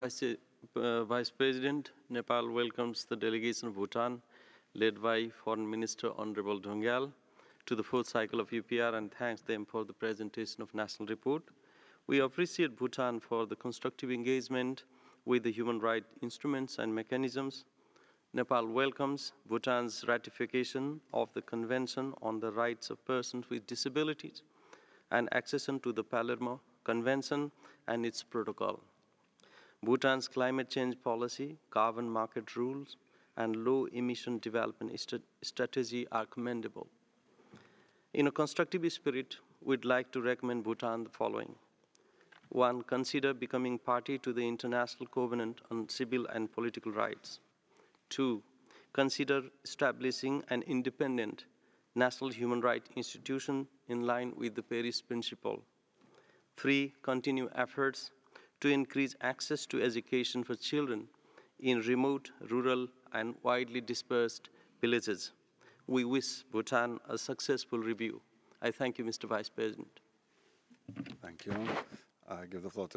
Vice President, Nepal welcomes the delegation of Bhutan, led by Foreign Minister Honorable Dhongyal, to the fourth cycle of UPR and thanks them for the presentation of National Report. We appreciate Bhutan for the constructive engagement with the human rights instruments and mechanisms. Nepal welcomes Bhutan's ratification of the Convention on the Rights of Persons with Disabilities and accession to the Palermo Convention and its protocol. Bhutan's climate change policy, carbon market rules, and low-emission development strategy are commendable. In a constructive spirit, we'd like to recommend Bhutan the following. 1. Consider becoming party to the International Covenant on Civil and Political Rights. 2. Consider establishing an independent national human rights institution in line with the Paris Principle. 3. Continue efforts to increase access to education for children in remote, rural, and widely dispersed villages. We wish Bhutan a successful review. I thank you, Mr. Vice President. Thank you. I give the floor to